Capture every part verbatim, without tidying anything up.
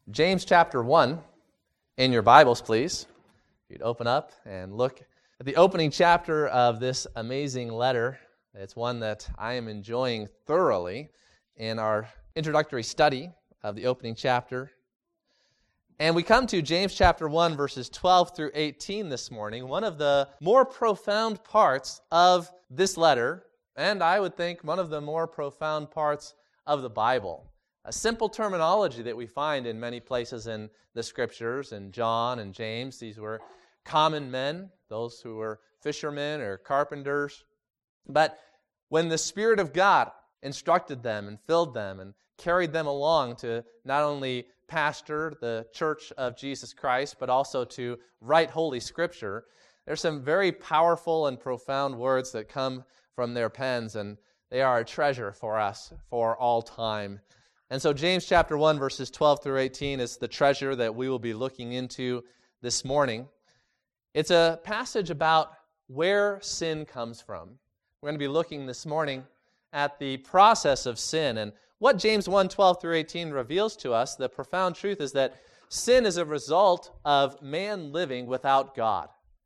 James chapter one in your Bibles, please. You'd open up and look at the opening chapter of this amazing letter. It's one that I am enjoying thoroughly in our introductory study of the opening chapter. And we come to James chapter one, verses twelve through eighteen this morning, one of the more profound parts of this letter, and I would think one of the more profound parts of the Bible. A simple terminology that we find in many places in the Scriptures, in John and James. These were common men, those who were fishermen or carpenters. But when the Spirit of God instructed them and filled them and carried them along to not only pastor the church of Jesus Christ, but also to write Holy Scripture, there's some very powerful and profound words that come from their pens, and they are a treasure for us for all time. And so James chapter one, verses twelve through eighteen is the treasure that we will be looking into this morning. It's a passage about where sin comes from. We're going to be looking this morning at the process of sin. And what James one, twelve through eighteen reveals to us, the profound truth is that sin is a result of man living without God.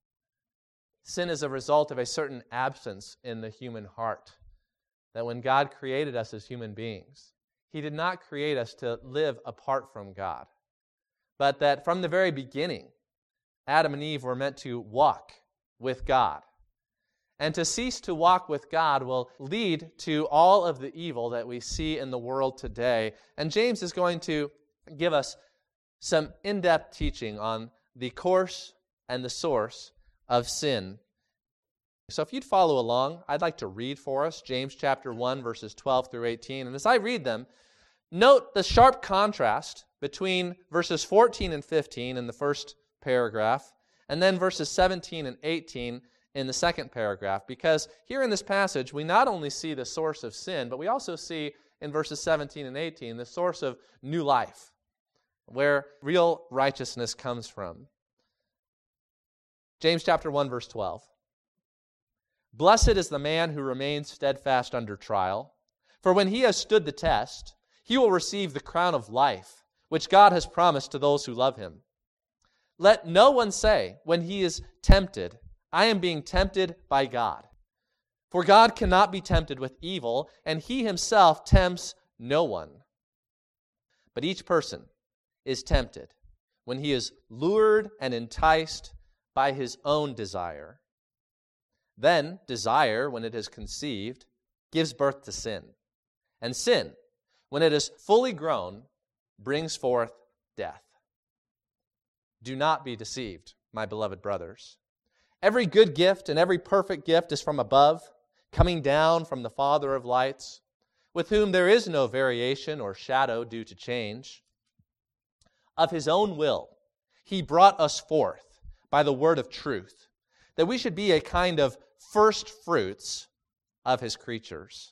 Sin is a result of a certain absence in the human heart. That when God created us as human beings, He did not create us to live apart from God, but that from the very beginning, Adam and Eve were meant to walk with God. And to cease to walk with God will lead to all of the evil that we see in the world today. And James is going to give us some in-depth teaching on the course and the source of sin. So if you'd follow along, I'd like to read for us James chapter one, verses twelve through eighteen. And as I read them, note the sharp contrast between verses fourteen and fifteen in the first paragraph, and then verses seventeen and eighteen in the second paragraph, because here in this passage, we not only see the source of sin, but we also see in verses seventeen and eighteen the source of new life, where real righteousness comes from. James chapter one, verse twelve. Blessed is the man who remains steadfast under trial, for when he has stood the test, he will receive the crown of life, which God has promised to those who love him. Let no one say, when he is tempted, I am being tempted by God. For God cannot be tempted with evil, and he himself tempts no one. But each person is tempted when he is lured and enticed by his own desire. Then desire, when it is conceived, gives birth to sin. And sin, when it is fully grown, brings forth death. Do not be deceived, my beloved brothers. Every good gift and every perfect gift is from above, coming down from the Father of lights, with whom there is no variation or shadow due to change. Of his own will, he brought us forth by the word of truth, that we should be a kind of first fruits of his creatures.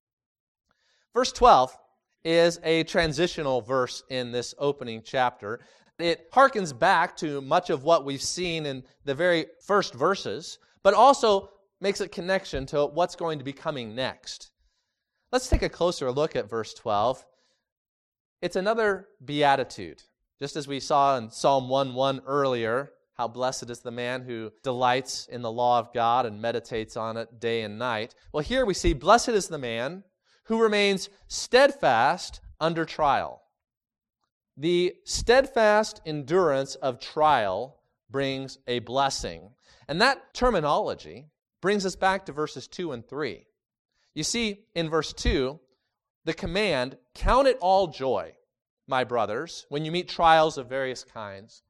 Verse twelve is a transitional verse in this opening chapter. It harkens back to much of what we've seen in the very first verses, but also makes a connection to what's going to be coming next. Let's take a closer look at verse twelve. It's another beatitude. Just as we saw in Psalm one one earlier, how blessed is the man who delights in the law of God and meditates on it day and night. Well, here we see, blessed is the man who remains steadfast under trial. The steadfast endurance of trial brings a blessing. And that terminology brings us back to verses two and three. You see, in verse two, the command, count it all joy, my brothers, when you meet trials of various kinds.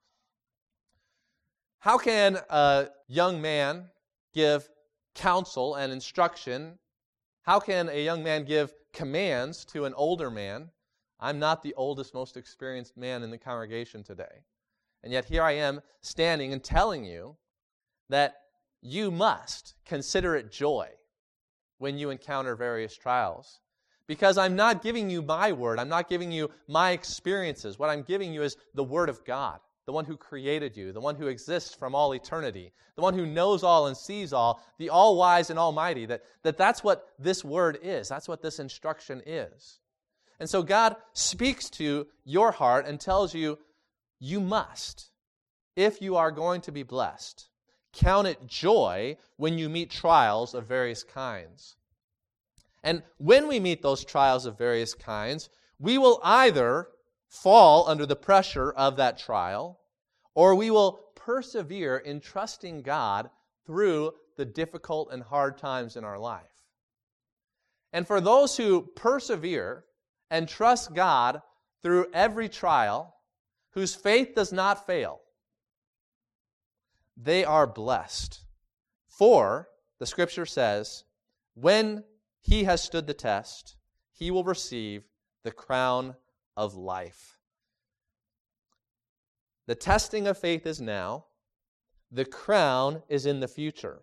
How can a young man give counsel and instruction? How can a young man give commands to an older man? I'm not the oldest, most experienced man in the congregation today. And yet here I am standing and telling you that you must consider it joy when you encounter various trials. Because I'm not giving you my word. I'm not giving you my experiences. What I'm giving you is the word of God, the one who created you, the one who exists from all eternity, the one who knows all and sees all, the all-wise and almighty, that, that that's what this word is. That's what this instruction is. And so God speaks to your heart and tells you, you must, if you are going to be blessed, count it joy when you meet trials of various kinds. And when we meet those trials of various kinds, we will either fall under the pressure of that trial, or we will persevere in trusting God through the difficult and hard times in our life. And for those who persevere and trust God through every trial, whose faith does not fail, they are blessed. For, the Scripture says, when he has stood the test, he will receive the crown of life. The testing of faith is now. The crown is in the future.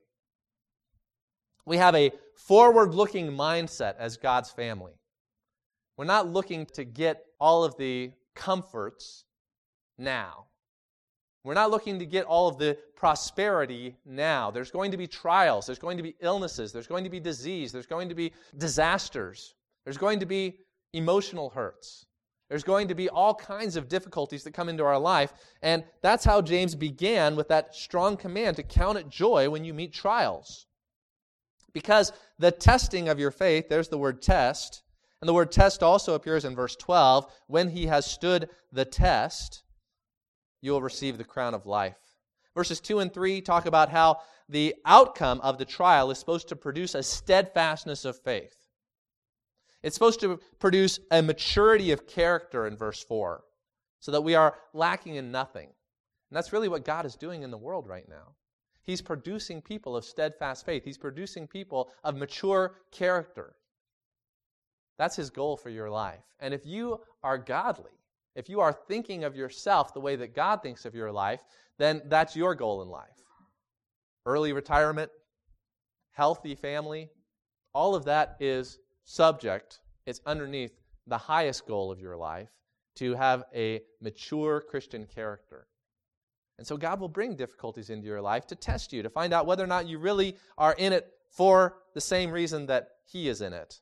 We have a forward-looking mindset as God's family. We're not looking to get all of the comforts now. We're not looking to get all of the prosperity now. There's going to be trials. There's going to be illnesses. There's going to be disease. There's going to be disasters. There's going to be emotional hurts. There's going to be all kinds of difficulties that come into our life. And that's how James began with that strong command to count it joy when you meet trials. Because the testing of your faith, there's the word test, and the word test also appears in verse twelve. When he has stood the test, you will receive the crown of life. Verses two and three talk about how the outcome of the trial is supposed to produce a steadfastness of faith. It's supposed to produce a maturity of character in verse four, so that we are lacking in nothing. And that's really what God is doing in the world right now. He's producing people of steadfast faith. He's producing people of mature character. That's His goal for your life. And if you are godly, if you are thinking of yourself the way that God thinks of your life, then that's your goal in life. Early retirement, healthy family, all of that is subject, it's underneath the highest goal of your life, to have a mature Christian character. And so God will bring difficulties into your life to test you, to find out whether or not you really are in it for the same reason that He is in it.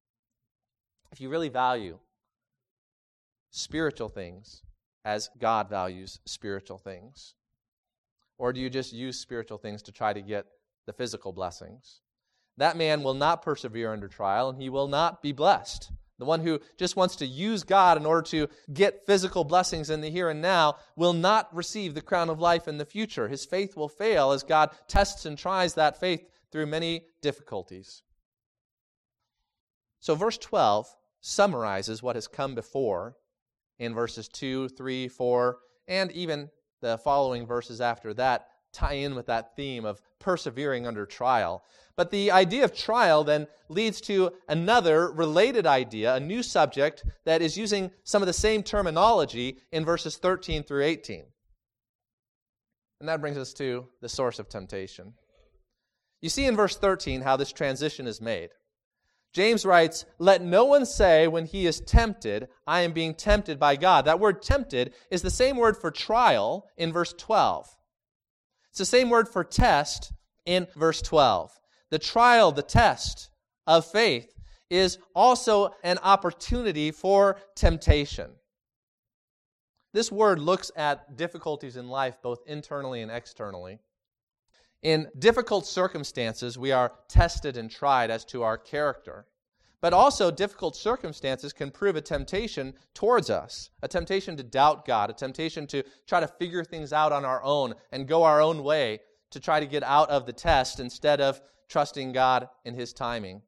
If you really value spiritual things as God values spiritual things, or do you just use spiritual things to try to get the physical blessings? That man will not persevere under trial, and he will not be blessed. The one who just wants to use God in order to get physical blessings in the here and now will not receive the crown of life in the future. His faith will fail as God tests and tries that faith through many difficulties. So verse twelve summarizes what has come before in verses two, three, four, and even the following verses after that tie in with that theme of persevering under trial. But the idea of trial then leads to another related idea, a new subject that is using some of the same terminology in verses thirteen through eighteen. And that brings us to the source of temptation. You see in verse thirteen how this transition is made. James writes, "Let no one say when he is tempted, I am being tempted by God." That word tempted is the same word for trial in verse twelve. It's the same word for test in verse twelve. The trial, the test of faith is also an opportunity for temptation. This word looks at difficulties in life both internally and externally. In difficult circumstances, we are tested and tried as to our character. But also, difficult circumstances can prove a temptation towards us, a temptation to doubt God, a temptation to try to figure things out on our own and go our own way to try to get out of the test instead of trusting God in His timing.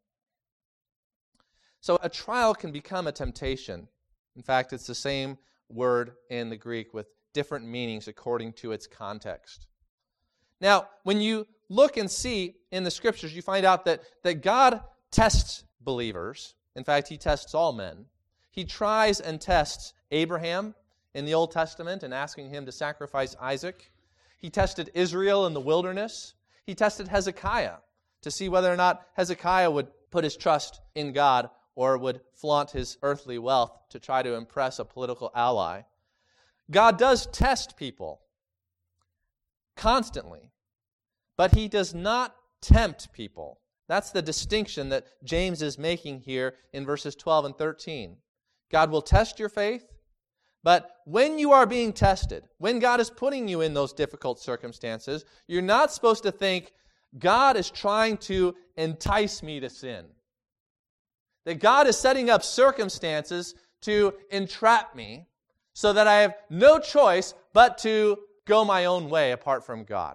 So a trial can become a temptation. In fact, it's the same word in the Greek with different meanings according to its context. Now, when you look and see in the Scriptures, you find out that, that God tests believers. In fact, He tests all men. He tries and tests Abraham in the Old Testament in asking him to sacrifice Isaac. He tested Israel in the wilderness. He tested Hezekiah to see whether or not Hezekiah would put his trust in God or would flaunt his earthly wealth to try to impress a political ally. God does test people constantly, but He does not tempt people. That's the distinction that James is making here in verses twelve and thirteen. God will test your faith. But when you are being tested, when God is putting you in those difficult circumstances, you're not supposed to think, God is trying to entice me to sin. That God is setting up circumstances to entrap me so that I have no choice but to go my own way apart from God.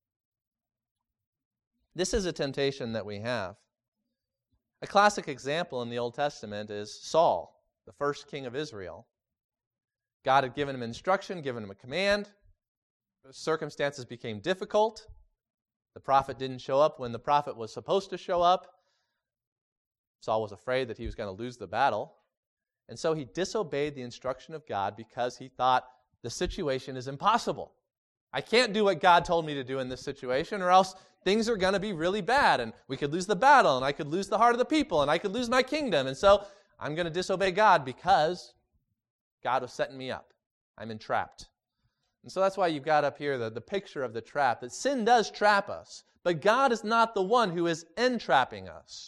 This is a temptation that we have. A classic example in the Old Testament is Saul, the first king of Israel. God had given him instruction, given him a command. Circumstances became difficult. The prophet didn't show up when the prophet was supposed to show up. Saul was afraid that he was going to lose the battle. And so he disobeyed the instruction of God because he thought the situation is impossible. I can't do what God told me to do in this situation, or else things are going to be really bad, and we could lose the battle, and I could lose the heart of the people, and I could lose my kingdom. And so I'm going to disobey God because God was setting me up. I'm entrapped. And so that's why you've got up here the, the picture of the trap, that sin does trap us, but God is not the one who is entrapping us.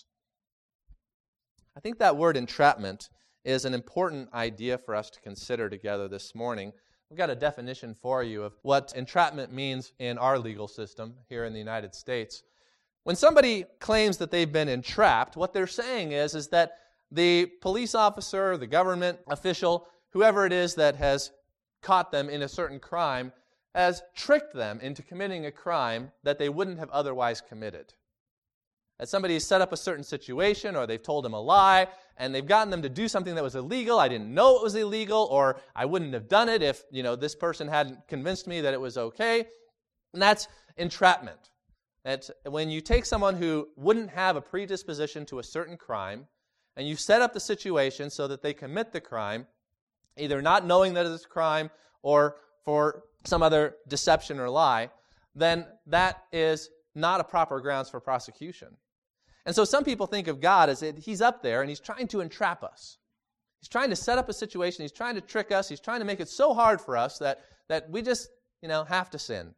I think that word entrapment is an important idea for us to consider together this morning. We've got a definition for you of what entrapment means in our legal system here in the United States. When somebody claims that they've been entrapped, what they're saying is, is that the police officer, the government official, whoever it is that has caught them in a certain crime, has tricked them into committing a crime that they wouldn't have otherwise committed. That somebody has set up a certain situation, or they've told them a lie, and they've gotten them to do something that was illegal. I didn't know it was illegal, or I wouldn't have done it if, you know, this person hadn't convinced me that it was okay. And that's entrapment. That's when you take someone who wouldn't have a predisposition to a certain crime, and you set up the situation so that they commit the crime, either not knowing that it's a crime or for some other deception or lie, then that is not a proper grounds for prosecution. And so some people think of God as it, he's up there and he's trying to entrap us. He's trying to set up a situation. He's trying to trick us. He's trying to make it so hard for us that, that we just, you know, have to sin.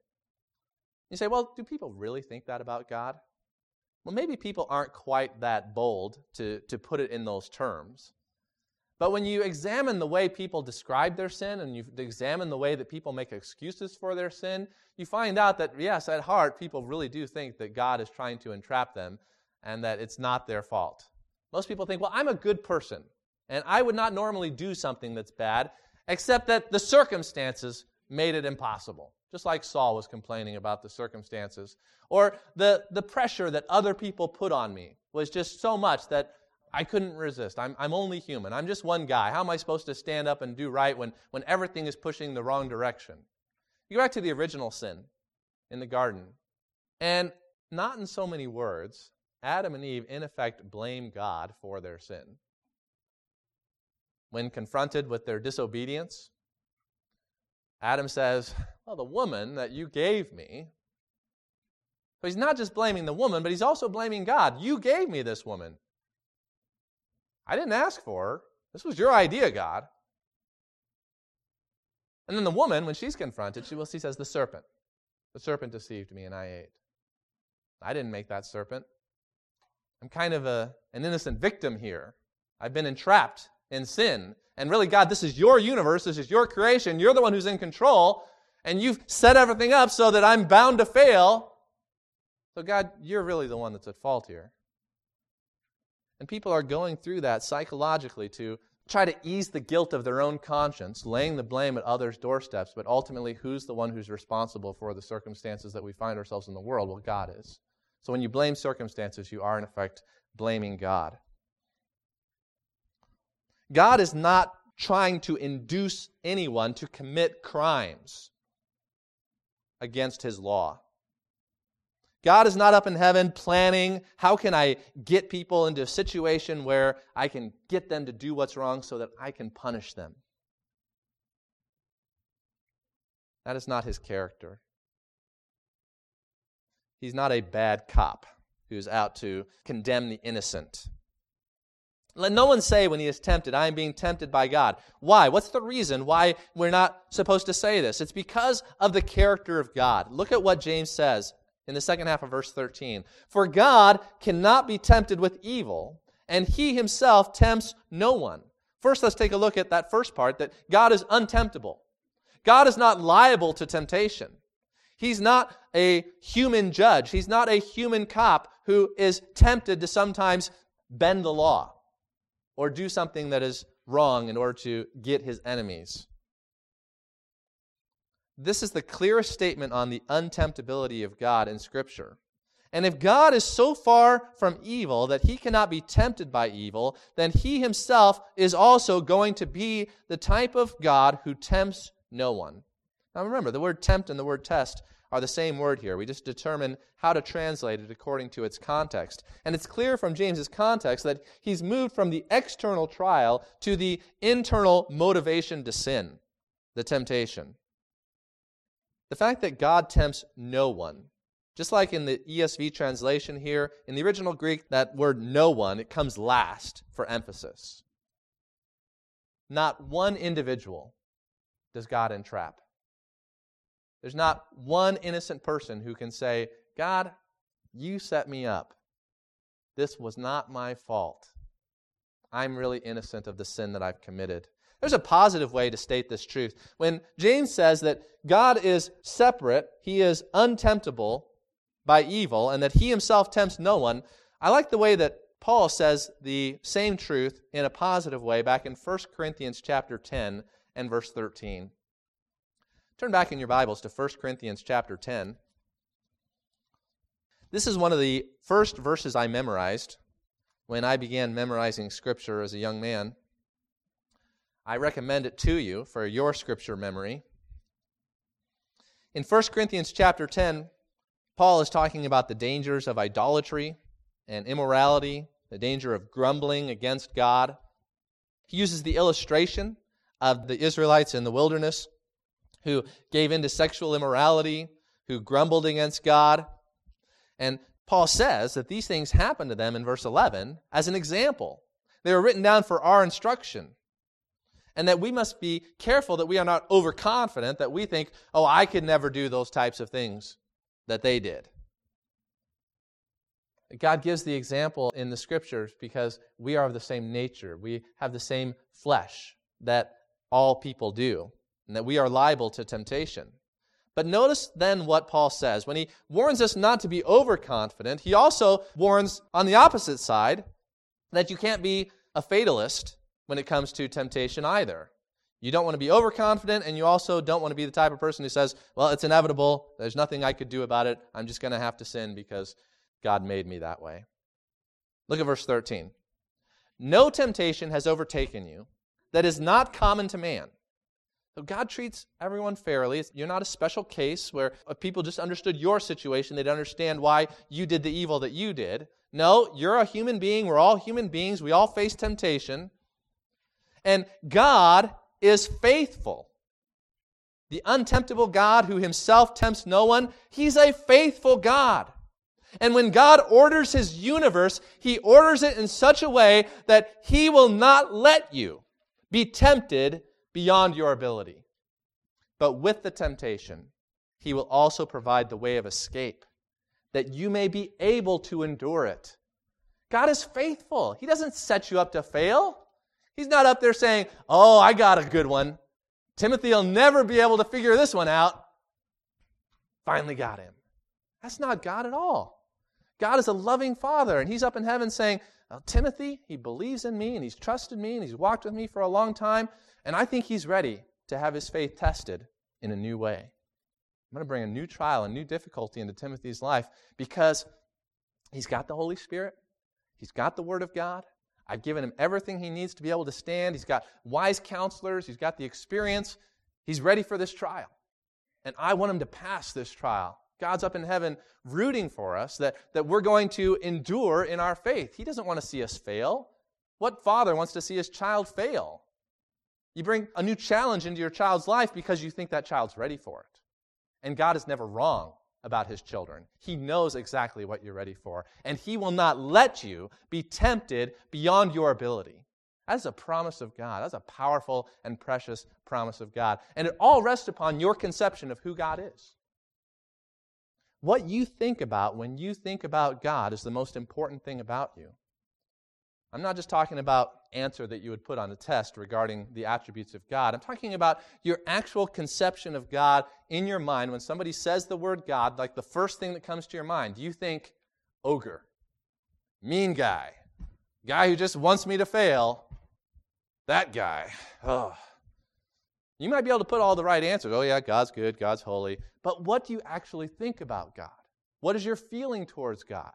You say, well, do people really think that about God? Well, maybe people aren't quite that bold to, to put it in those terms. But when you examine the way people describe their sin and you examine the way that people make excuses for their sin, you find out that, yes, at heart, people really do think that God is trying to entrap them and that it's not their fault. Most people think, well, I'm a good person, and I would not normally do something that's bad, except that the circumstances made it impossible. Just like Saul was complaining about the circumstances. Or the, the pressure that other people put on me was just so much that I couldn't resist. I'm, I'm only human. I'm just one guy. How am I supposed to stand up and do right when, when everything is pushing the wrong direction? You go back to the original sin in the garden. And not in so many words, Adam and Eve, in effect, blame God for their sin. When confronted with their disobedience, Adam says, well, the woman that you gave me. So he's not just blaming the woman, but he's also blaming God. You gave me this woman. I didn't ask for her. This was your idea, God. And then the woman, when she's confronted, she, well, she says, the serpent. The serpent deceived me and I ate. I didn't make that serpent. I'm kind of a, an innocent victim here. I've been entrapped in sin. And really, God, this is your universe. This is your creation. You're the one who's in control. And you've set everything up so that I'm bound to fail. So God, you're really the one that's at fault here. And people are going through that psychologically to try to ease the guilt of their own conscience, laying the blame at others' doorsteps, but ultimately, who's the one who's responsible for the circumstances that we find ourselves in the world? Well, God is. So when you blame circumstances, you are in effect blaming God. God is not trying to induce anyone to commit crimes against His law. God is not up in heaven planning, how can I get people into a situation where I can get them to do what's wrong so that I can punish them. That is not His character. He's not a bad cop who's out to condemn the innocent. Let no one say when he is tempted, I am being tempted by God. Why? What's the reason why we're not supposed to say this? It's because of the character of God. Look at what James says in the second half of verse thirteen. For God cannot be tempted with evil, and He Himself tempts no one. First, let's take a look at that first part, that God is untemptable. God is not liable to temptation. He's not a human judge. He's not a human cop who is tempted to sometimes bend the law or do something that is wrong in order to get his enemies. This is the clearest statement on the untemptability of God in Scripture. And if God is so far from evil that he cannot be tempted by evil, then he himself is also going to be the type of God who tempts no one. Now remember, the word tempt and the word test are the same word here. We just determine how to translate it according to its context. And it's clear from James's context that he's moved from the external trial to the internal motivation to sin, the temptation. The fact that God tempts no one, just like in the E S V translation here, in the original Greek, that word no one, it comes last for emphasis. Not one individual does God entrap. There's not one innocent person who can say, God, you set me up. This was not my fault. I'm really innocent of the sin that I've committed. There's a positive way to state this truth. When James says that God is separate, he is untemptable by evil, and that he himself tempts no one, I like the way that Paul says the same truth in a positive way back in First Corinthians chapter ten and verse thirteen. Turn back in your Bibles to First Corinthians chapter ten. This is one of the first verses I memorized when I began memorizing Scripture as a young man. I recommend it to you for your Scripture memory. In First Corinthians chapter ten, Paul is talking about the dangers of idolatry and immorality, the danger of grumbling against God. He uses the illustration of the Israelites in the wilderness who gave in to sexual immorality, who grumbled against God. And Paul says that these things happened to them in verse eleven as an example. They were written down for our instruction. And that we must be careful that we are not overconfident, that we think, oh, I could never do those types of things that they did. God gives the example in the Scriptures because we are of the same nature. We have the same flesh that all people do, and that we are liable to temptation. But notice then what Paul says. When he warns us not to be overconfident, he also warns on the opposite side that you can't be a fatalist when it comes to temptation either. You don't want to be overconfident, and you also don't want to be the type of person who says, well, it's inevitable, there's nothing I could do about it, I'm just going to have to sin because God made me that way. Look at verse thirteen. No temptation has overtaken you that is not common to man. So God treats everyone fairly. You're not a special case where if people just understood your situation, they'd understand why you did the evil that you did. No, you're a human being. We're all human beings. We all face temptation. And God is faithful. The untemptable God who himself tempts no one, he's a faithful God. And when God orders his universe, he orders it in such a way that he will not let you be tempted beyond your ability. But with the temptation, he will also provide the way of escape, that you may be able to endure it. God is faithful. He doesn't set you up to fail. He's not up there saying, oh, I got a good one. Timothy will never be able to figure this one out. Finally got him. That's not God at all. God is a loving Father, and he's up in heaven saying, oh, Timothy, he believes in me, and he's trusted me, and he's walked with me for a long time, and I think he's ready to have his faith tested in a new way. I'm going to bring a new trial, a new difficulty into Timothy's life because he's got the Holy Spirit. He's got the Word of God. I've given him everything he needs to be able to stand. He's got wise counselors. He's got the experience. He's ready for this trial. And I want him to pass this trial. God's up in heaven rooting for us that, that we're going to endure in our faith. He doesn't want to see us fail. What father wants to see his child fail? You bring a new challenge into your child's life because you think that child's ready for it. And God is never wrong about his children. He knows exactly what you're ready for. And he will not let you be tempted beyond your ability. That's a promise of God. That's a powerful and precious promise of God. And it all rests upon your conception of who God is. What you think about when you think about God is the most important thing about you. I'm not just talking about answer that you would put on a test regarding the attributes of God. I'm talking about your actual conception of God in your mind. When somebody says the word God, like the first thing that comes to your mind, do you think ogre, mean guy, guy who just wants me to fail, that guy? Oh. You might be able to put all the right answers. Oh yeah, God's good, God's holy. But what do you actually think about God? What is your feeling towards God?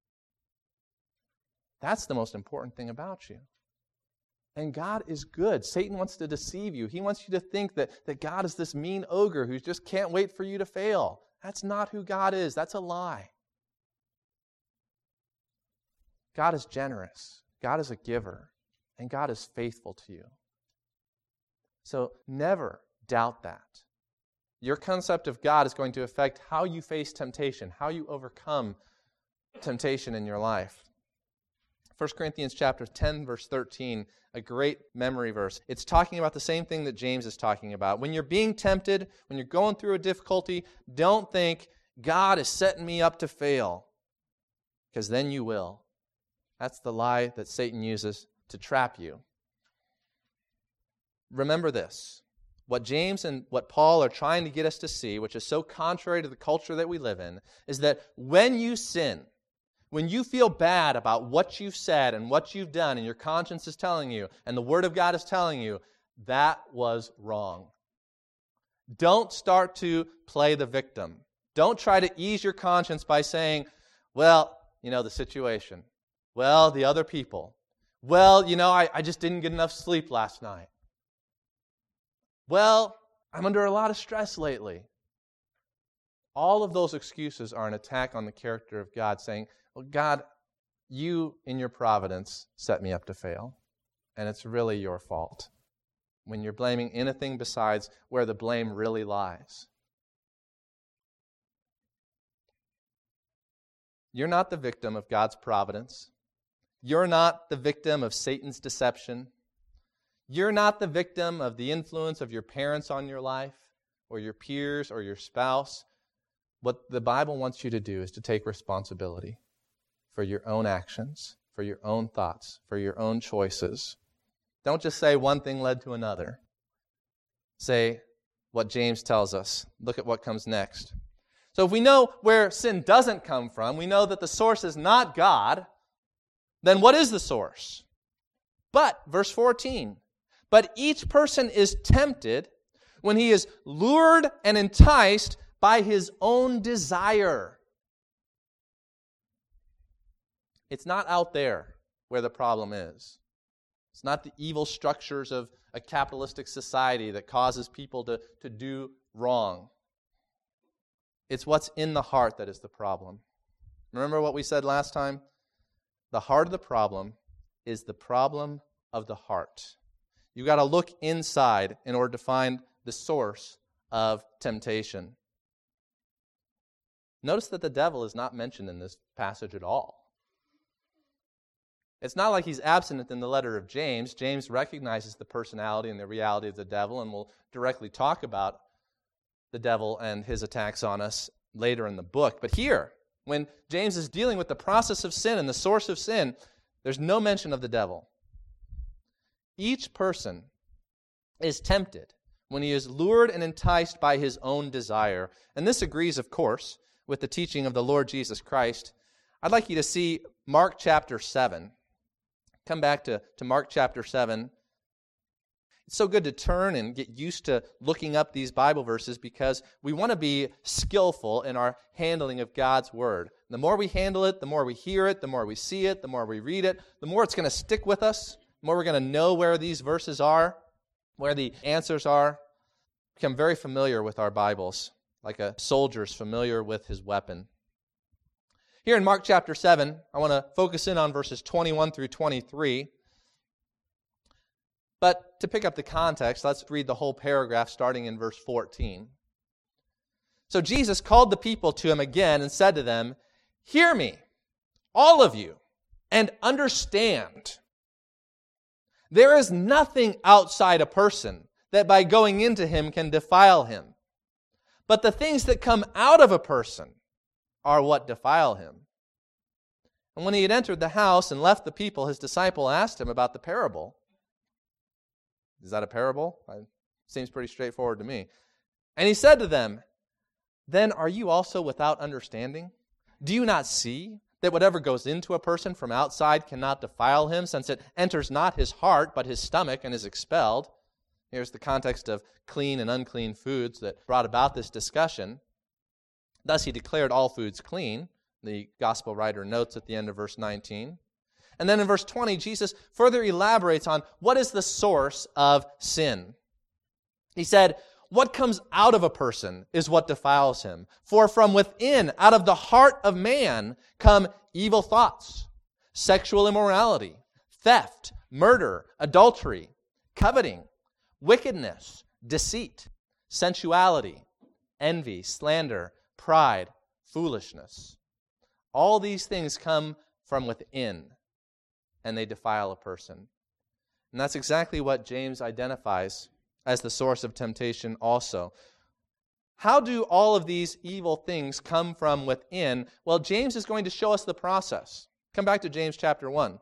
That's the most important thing about you. And God is good. Satan wants to deceive you. He wants you to think that, that God is this mean ogre who just can't wait for you to fail. That's not who God is. That's a lie. God is generous. God is a giver. And God is faithful to you. So never doubt that. Your concept of God is going to affect how you face temptation, how you overcome temptation in your life. First Corinthians chapter ten, verse thirteen, a great memory verse. It's talking about the same thing that James is talking about. When you're being tempted, when you're going through a difficulty, don't think, God is setting me up to fail, because then you will. That's the lie that Satan uses to trap you. Remember this. What James and what Paul are trying to get us to see, which is so contrary to the culture that we live in, is that when you sin, when you feel bad about what you've said and what you've done, and your conscience is telling you, and the Word of God is telling you, that was wrong. Don't start to play the victim. Don't try to ease your conscience by saying, well, you know, the situation. Well, the other people. Well, you know, I, I just didn't get enough sleep last night. Well, I'm under a lot of stress lately. All of those excuses are an attack on the character of God, saying, well, God, you in your providence set me up to fail, and it's really your fault. When you're blaming anything besides where the blame really lies. You're not the victim of God's providence. You're not the victim of Satan's deception. You're not the victim of the influence of your parents on your life, or your peers, or your spouse. What the Bible wants you to do is to take responsibility for your own actions, for your own thoughts, for your own choices. Don't just say one thing led to another. Say what James tells us. Look at what comes next. So if we know where sin doesn't come from, we know that the source is not God, then what is the source? But, verse fourteen, but each person is tempted when he is lured and enticed by his own desire. It's not out there where the problem is. It's not the evil structures of a capitalistic society that causes people to, to do wrong. It's what's in the heart that is the problem. Remember what we said last time? The heart of the problem is the problem of the heart. You've got to look inside in order to find the source of temptation. Notice that the devil is not mentioned in this passage at all. It's not like he's absent in the letter of James. James recognizes the personality and the reality of the devil, and will directly talk about the devil and his attacks on us later in the book. But here, when James is dealing with the process of sin and the source of sin, there's no mention of the devil. Each person is tempted when he is lured and enticed by his own desire. And this agrees, of course, with the teaching of the Lord Jesus Christ. I'd like you to see Mark chapter seven. Come back to, to Mark chapter seven. It's so good to turn and get used to looking up these Bible verses, because we want to be skillful in our handling of God's Word. The more we handle it, the more we hear it, the more we see it, the more we read it, the more it's going to stick with us, the more we're going to know where these verses are, where the answers are. Become very familiar with our Bibles, like a soldier's familiar with his weapon. Here in Mark chapter seven, I want to focus in on verses twenty-one through twenty-three. But to pick up the context, let's read the whole paragraph starting in verse fourteen. So Jesus called the people to him again and said to them, "Hear me, all of you, and understand. There is nothing outside a person that by going into him can defile him. But the things that come out of a person are what defile him. And when he had entered the house and left the people, his disciple asked him about the parable. Is that a parable? It seems pretty straightforward to me. And he said to them, then are you also without understanding? Do you not see that whatever goes into a person from outside cannot defile him, since it enters not his heart, but his stomach, and is expelled? Here's the context of clean and unclean foods that brought about this discussion. Thus he declared all foods clean, the gospel writer notes at the end of verse nineteen. And then in verse twenty, Jesus further elaborates on what is the source of sin. He said, what comes out of a person is what defiles him. For from within, out of the heart of man, come evil thoughts, sexual immorality, theft, murder, adultery, coveting, wickedness, deceit, sensuality, envy, slander, pride, foolishness. All these things come from within, and they defile a person. And that's exactly what James identifies as the source of temptation also. How do all of these evil things come from within? Well, James is going to show us the process. Come back to James chapter one.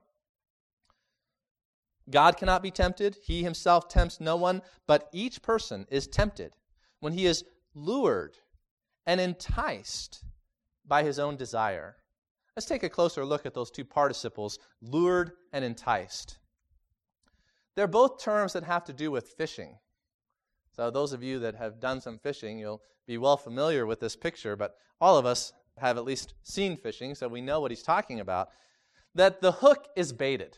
God cannot be tempted. He himself tempts no one, but each person is tempted when he is lured and enticed by his own desire. Let's take a closer look at those two participles, lured and enticed. They're both terms that have to do with fishing. So those of you that have done some fishing, you'll be well familiar with this picture, but all of us have at least seen fishing, so we know what he's talking about. That the hook is baited.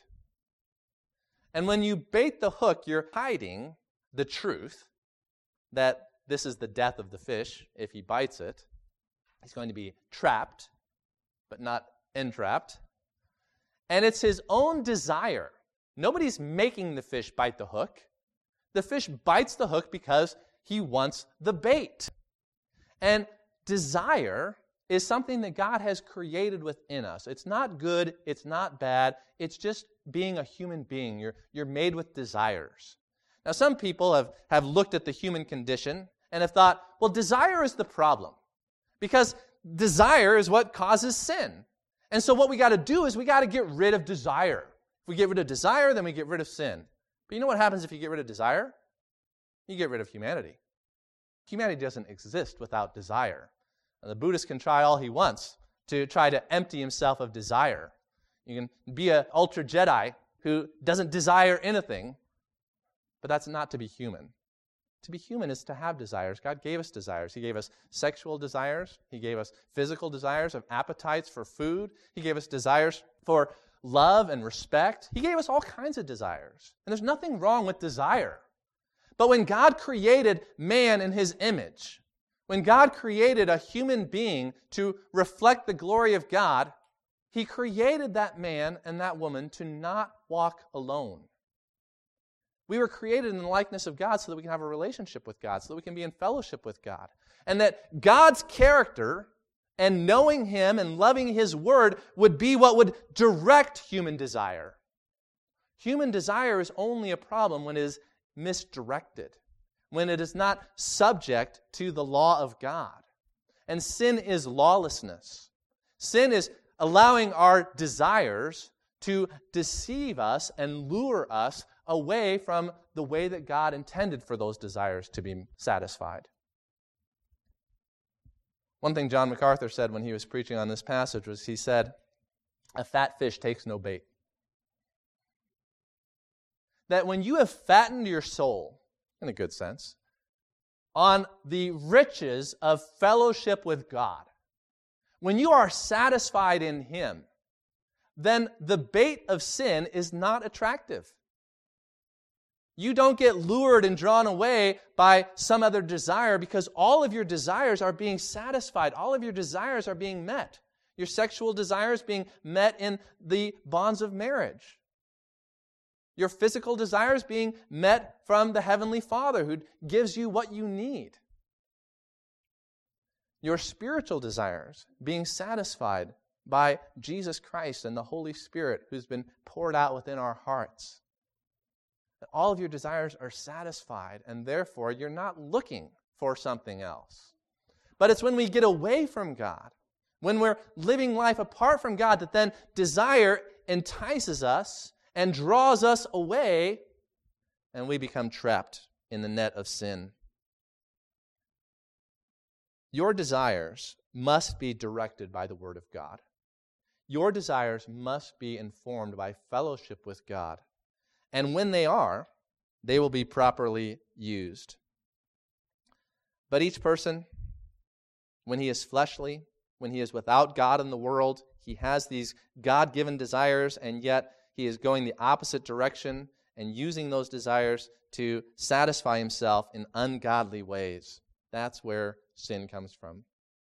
And when you bait the hook, you're hiding the truth that this is the death of the fish. If he bites it, he's going to be trapped, but not entrapped. And it's his own desire. Nobody's making the fish bite the hook. The fish bites the hook because he wants the bait. And desire is something that God has created within us. It's not good, it's not bad, it's just being a human being. You're, you're made with desires. Now, some people have, have looked at the human condition and have thought, well, desire is the problem. Because desire is what causes sin. And so what we got to do is we got to get rid of desire. If we get rid of desire, then we get rid of sin. But you know what happens if you get rid of desire? You get rid of humanity. Humanity doesn't exist without desire. Now, the Buddhist can try all he wants to try to empty himself of desire. You can be an ultra Jedi who doesn't desire anything, but that's not to be human. To be human is to have desires. God gave us desires. He gave us sexual desires. He gave us physical desires of appetites for food. He gave us desires for love and respect. He gave us all kinds of desires. And there's nothing wrong with desire. But when God created man in his image, when God created a human being to reflect the glory of God, he created that man and that woman to not walk alone. We were created in the likeness of God so that we can have a relationship with God, so that we can be in fellowship with God. And that God's character and knowing him and loving his word would be what would direct human desire. Human desire is only a problem when it is misdirected, when it is not subject to the law of God. And sin is lawlessness. Sin is allowing our desires to deceive us and lure us away from the way that God intended for those desires to be satisfied. One thing John MacArthur said when he was preaching on this passage was he said, a fat fish takes no bait. That when you have fattened your soul, in a good sense, on the riches of fellowship with God, when you are satisfied in him, then the bait of sin is not attractive. You don't get lured and drawn away by some other desire because all of your desires are being satisfied. All of your desires are being met. Your sexual desires being met in the bonds of marriage. Your physical desires being met from the Heavenly Father who gives you what you need. Your spiritual desires being satisfied by Jesus Christ and the Holy Spirit who's been poured out within our hearts. All of your desires are satisfied, and therefore you're not looking for something else. But it's when we get away from God, when we're living life apart from God, that then desire entices us and draws us away, and we become trapped in the net of sin. Your desires must be directed by the Word of God. Your desires must be informed by fellowship with God. And when they are, they will be properly used. But each person, when he is fleshly, when he is without God in the world, he has these God-given desires, and yet he is going the opposite direction and using those desires to satisfy himself in ungodly ways. That's where sin comes from.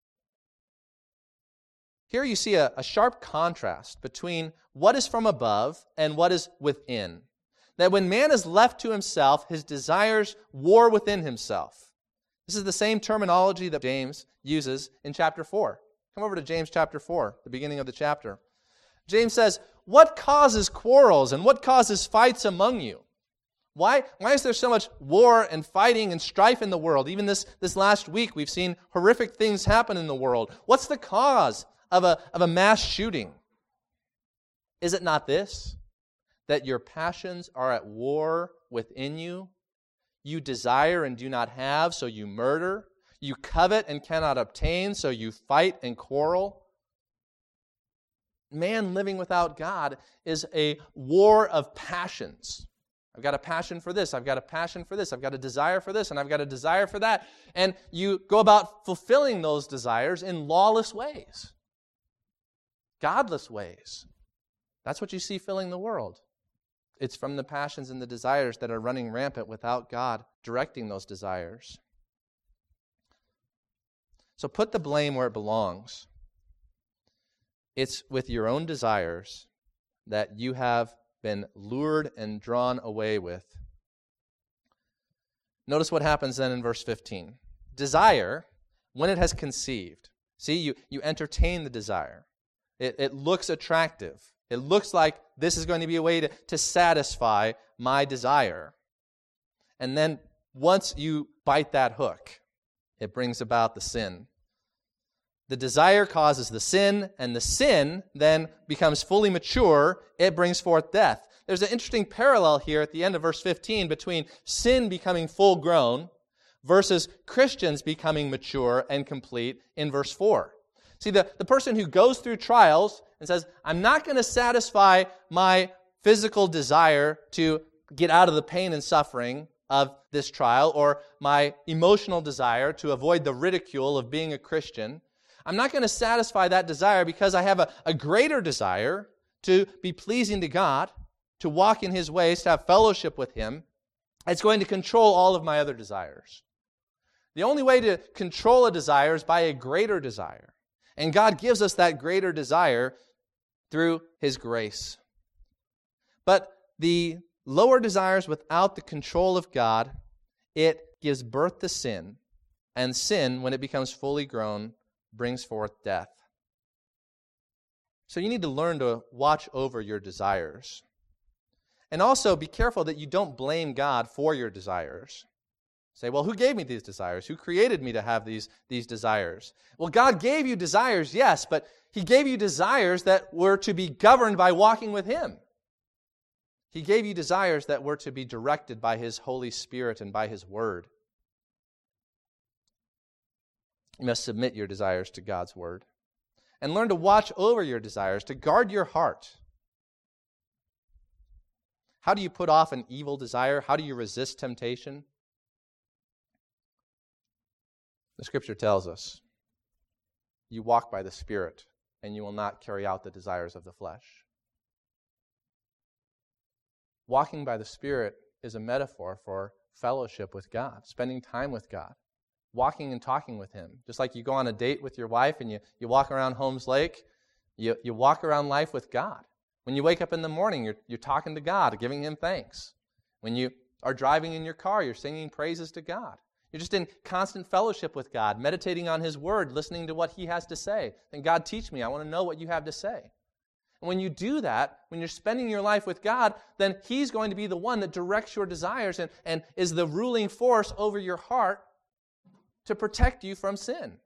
Here you see a, a sharp contrast between what is from above and what is within. That when man is left to himself, his desires war within himself. This is the same terminology that James uses in chapter four. Come over to James chapter four, the beginning of the chapter. James says, "What causes quarrels and what causes fights among you? Why, why is there so much war and fighting and strife in the world? Even this, this last week, we've seen horrific things happen in the world. What's the cause of a, of a mass shooting? Is it not this, that your passions are at war within you? You desire and do not have, so you murder. You covet and cannot obtain, so you fight and quarrel." Man living without God is a war of passions. I've got a passion for this, I've got a passion for this, I've got a desire for this, and I've got a desire for that. And you go about fulfilling those desires in lawless ways, godless ways. That's what you see filling the world. It's from the passions and the desires that are running rampant without God directing those desires. So put the blame where it belongs. It's with your own desires that you have been lured and drawn away with. Notice what happens then in verse fifteen. Desire, when it has conceived. See, you, you entertain the desire. It, it looks attractive. It looks like this is going to be a way to, to satisfy my desire. And then once you bite that hook, it brings about the sin. The desire causes the sin, and the sin then becomes fully mature. It brings forth death. There's an interesting parallel here at the end of verse fifteen between sin becoming full grown versus Christians becoming mature and complete in verse four. See, the, the person who goes through trials and says, I'm not going to satisfy my physical desire to get out of the pain and suffering of this trial, or my emotional desire to avoid the ridicule of being a Christian. I'm not going to satisfy that desire because I have a, a greater desire to be pleasing to God, to walk in His ways, to have fellowship with Him. It's going to control all of my other desires. The only way to control a desire is by a greater desire. And God gives us that greater desire through His grace. But the lower desires without the control of God, it gives birth to sin. And sin, when it becomes fully grown, brings forth death. So you need to learn to watch over your desires. And also be careful that you don't blame God for your desires. Say, well, who gave me these desires? Who created me to have these, these desires? Well, God gave you desires, yes, but He gave you desires that were to be governed by walking with Him. He gave you desires that were to be directed by His Holy Spirit and by His Word. You must submit your desires to God's Word. And learn to watch over your desires, to guard your heart. How do you put off an evil desire? How do you resist temptation? The Scripture tells us, you walk by the Spirit, and you will not carry out the desires of the flesh. Walking by the Spirit is a metaphor for fellowship with God, spending time with God, walking and talking with Him. Just like you go on a date with your wife and you, you walk around Holmes Lake, you, you walk around life with God. When you wake up in the morning, you're, you're talking to God, giving Him thanks. When you are driving in your car, you're singing praises to God. You're just in constant fellowship with God, meditating on His Word, listening to what He has to say. And God, teach me. I want to know what You have to say. And when you do that, when you're spending your life with God, then He's going to be the one that directs your desires and, and is the ruling force over your heart to protect you from sin.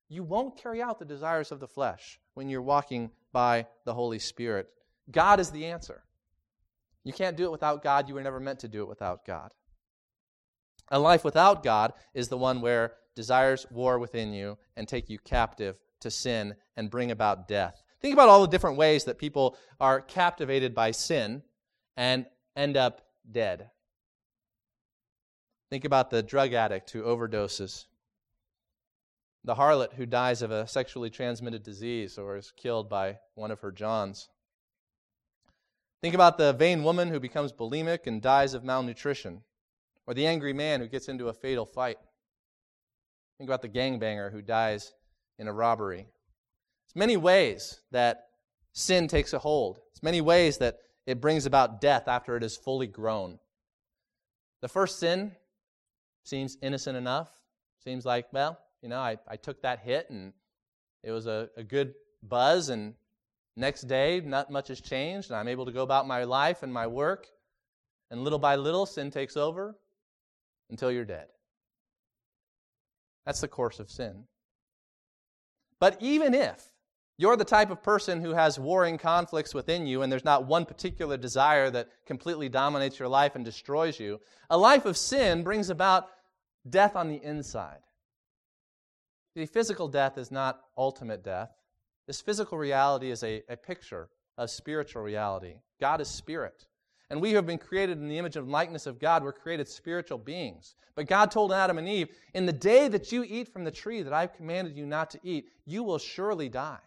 you won't carry out the desires of the flesh when you're walking by the Holy Spirit. God is the answer. You can't do it without God. You were never meant to do it without God. A life without God is the one where desires war within you and take you captive to sin and bring about death. Think about all the different ways that people are captivated by sin and end up dead. Think about the drug addict who overdoses, the harlot who dies of a sexually transmitted disease or is killed by one of her Johns. Think about the vain woman who becomes bulimic and dies of malnutrition, or the angry man who gets into a fatal fight. Think about the gangbanger who dies in a robbery. There's many ways that sin takes a hold. There's many ways that it brings about death after it is fully grown. The first sin seems innocent enough. Seems like, well, you know, I, I took that hit and it was a, a good buzz, and next day not much has changed and I'm able to go about my life and my work, and little by little sin takes over until you're dead. That's the course of sin. But even if you're the type of person who has warring conflicts within you and there's not one particular desire that completely dominates your life and destroys you, a life of sin brings about death on the inside. See, physical death is not ultimate death. This physical reality is a, a picture of spiritual reality. God is spirit. And we who have been created in the image and likeness of God, we're created spiritual beings. But God told Adam and Eve, in the day that you eat from the tree that I've commanded you not to eat, you will surely die.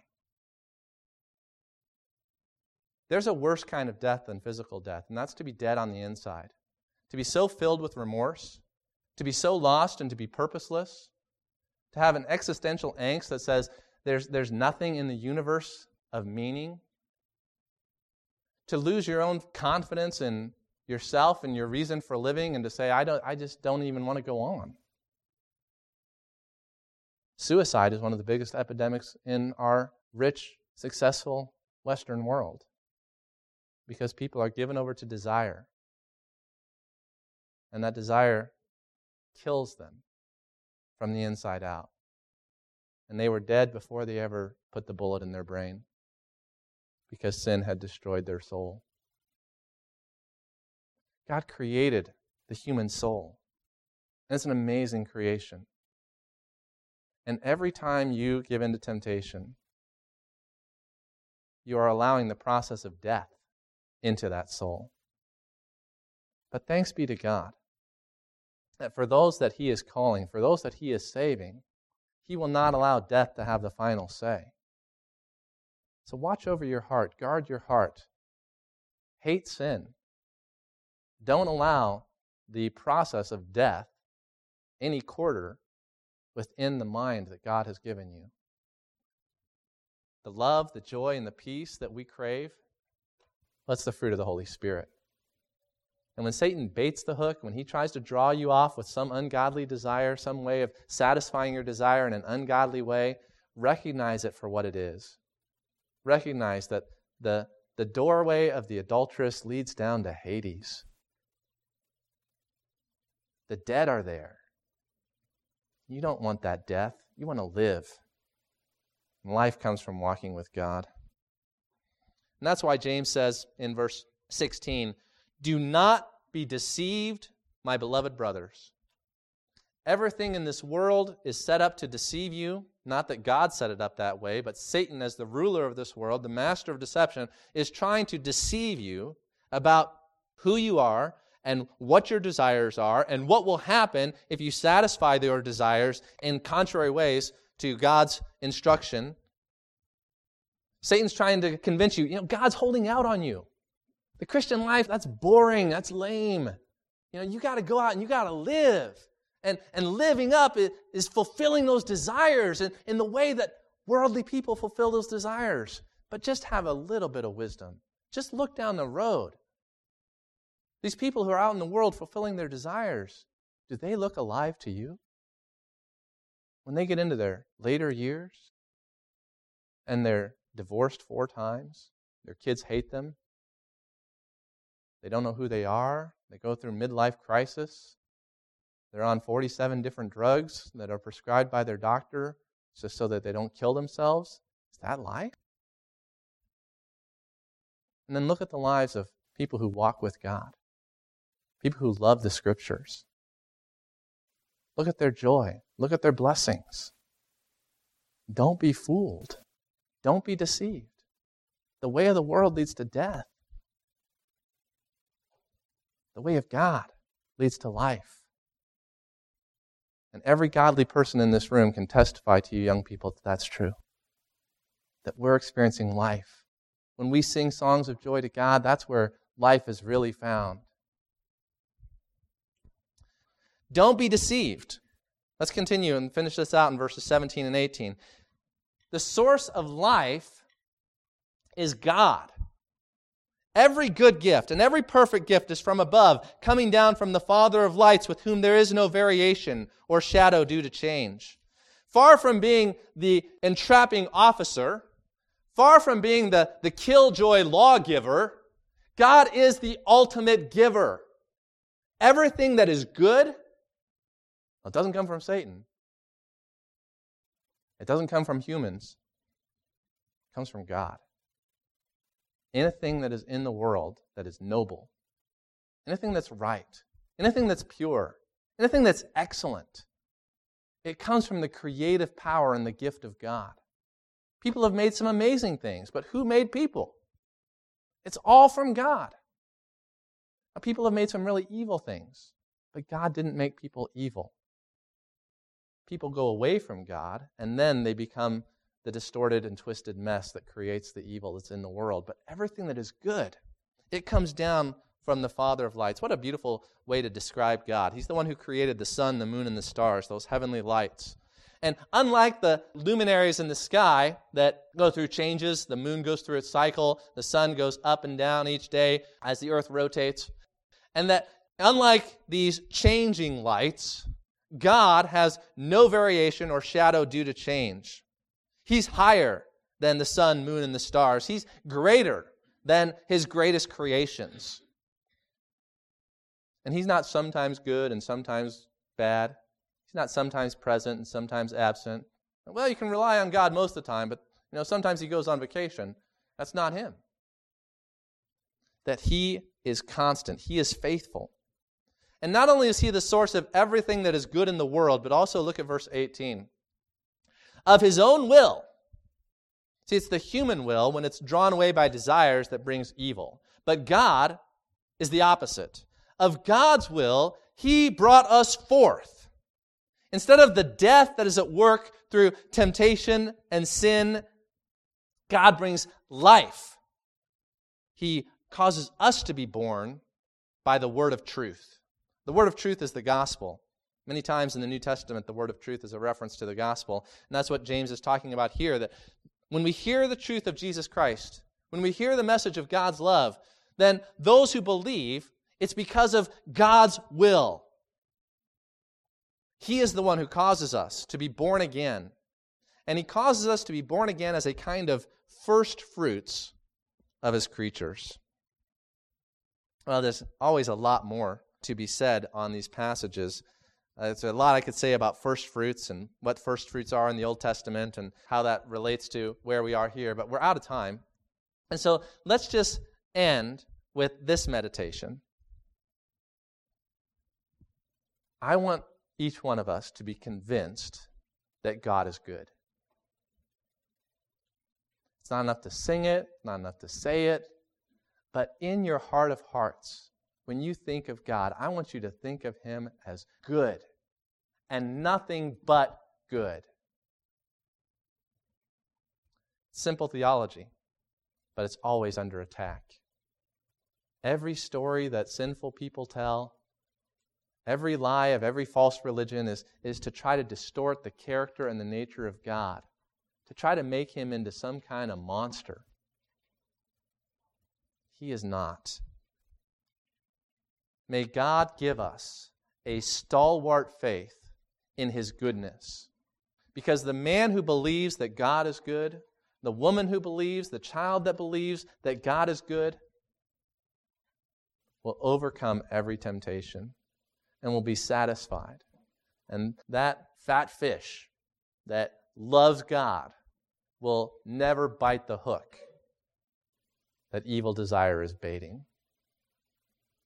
There's a worse kind of death than physical death, and that's to be dead on the inside. To be so filled with remorse, to be so lost and to be purposeless, to have an existential angst that says there's, there's nothing in the universe of meaning, to lose your own confidence in yourself and your reason for living, and to say, I don't, I just don't even want to go on. Suicide is one of the biggest epidemics in our rich, successful Western world, because people are given over to desire, and that desire kills them from the inside out. And they were dead before they ever put the bullet in their brain, because sin had destroyed their soul. God created the human soul, and it's an amazing creation. And every time you give in to temptation, you are allowing the process of death into that soul. But thanks be to God that for those that He is calling, for those that He is saving, He will not allow death to have the final say. So watch over your heart. Guard your heart. Hate sin. Don't allow the process of death any quarter within the mind that God has given you. The love, the joy, and the peace that we crave, that's the fruit of the Holy Spirit. And when Satan baits the hook, when he tries to draw you off with some ungodly desire, some way of satisfying your desire in an ungodly way, recognize it for what it is. Recognize that the, the doorway of the adulteress leads down to Hades. The dead are there. You don't want that death. You want to live. And life comes from walking with God. And that's why James says in verse sixteen, do not be deceived, my beloved brothers. Everything in this world is set up to deceive you. Not that God set it up that way, but Satan, as the ruler of this world, the master of deception, is trying to deceive you about who you are and what your desires are and what will happen if you satisfy your desires in contrary ways to God's instruction. Satan's trying to convince you, you know, God's holding out on you. The Christian life, that's boring, that's lame. You know, you got to go out and you got to live. And, and living up is, is fulfilling those desires in, in the way that worldly people fulfill those desires. But just have a little bit of wisdom. Just look down the road. These people who are out in the world fulfilling their desires, do they look alive to you? When they get into their later years and they're divorced four times, their kids hate them, they don't know who they are, they go through midlife crisis, they're on forty-seven different drugs that are prescribed by their doctor just so that they don't kill themselves. Is that life? And then look at the lives of people who walk with God, people who love the Scriptures. Look at their joy. Look at their blessings. Don't be fooled. Don't be deceived. The way of the world leads to death. The way of God leads to life. And every godly person in this room can testify to you young people that that's true. That we're experiencing life. When we sing songs of joy to God, that's where life is really found. Don't be deceived. Let's continue and finish this out in verses seventeen and eighteen. The source of life is God. Every good gift and every perfect gift is from above, coming down from the Father of lights, with whom there is no variation or shadow due to change. Far from being the entrapping officer, far from being the, the killjoy lawgiver, God is the ultimate giver. Everything that is good, well, it doesn't come from Satan. It doesn't come from humans. It comes from God. Anything that is in the world that is noble, anything that's right, anything that's pure, anything that's excellent, it comes from the creative power and the gift of God. People have made some amazing things, but who made people? It's all from God. Now, people have made some really evil things, but God didn't make people evil. People go away from God, and then they become the distorted and twisted mess that creates the evil that's in the world. But everything that is good, it comes down from the Father of lights. What a beautiful way to describe God. He's the one who created the sun, the moon, and the stars, those heavenly lights. And unlike the luminaries in the sky that go through changes, the moon goes through its cycle, the sun goes up and down each day as the earth rotates, and that unlike these changing lights, God has no variation or shadow due to change. He's higher than the sun, moon, and the stars. He's greater than His greatest creations. And He's not sometimes good and sometimes bad. He's not sometimes present and sometimes absent. Well, you can rely on God most of the time, but you know sometimes He goes on vacation. That's not Him. That He is constant. He is faithful. And not only is He the source of everything that is good in the world, but also look at verse eighteen. Of His own will. See, it's the human will when it's drawn away by desires that brings evil. But God is the opposite. Of God's will, He brought us forth. Instead of the death that is at work through temptation and sin, God brings life. He causes us to be born by the word of truth. The word of truth is the gospel. Many times in the New Testament, the word of truth is a reference to the gospel. And that's what James is talking about here, that when we hear the truth of Jesus Christ, when we hear the message of God's love, then those who believe, it's because of God's will. He is the one who causes us to be born again. And He causes us to be born again as a kind of first fruits of His creatures. Well, there's always a lot more to be said on these passages. Uh, there's a lot I could say about first fruits and what first fruits are in the Old Testament and how that relates to where we are here, but we're out of time. And so let's just end with this meditation. I want each one of us to be convinced that God is good. It's not enough to sing it, not enough to say it, but in your heart of hearts, when you think of God, I want you to think of Him as good and nothing but good. Simple theology, but it's always under attack. Every story that sinful people tell, every lie of every false religion is, is to try to distort the character and the nature of God, to try to make Him into some kind of monster. He is not. May God give us a stalwart faith in His goodness. Because the man who believes that God is good, the woman who believes, the child that believes that God is good, will overcome every temptation and will be satisfied. And that fat fish that loves God will never bite the hook that evil desire is baiting.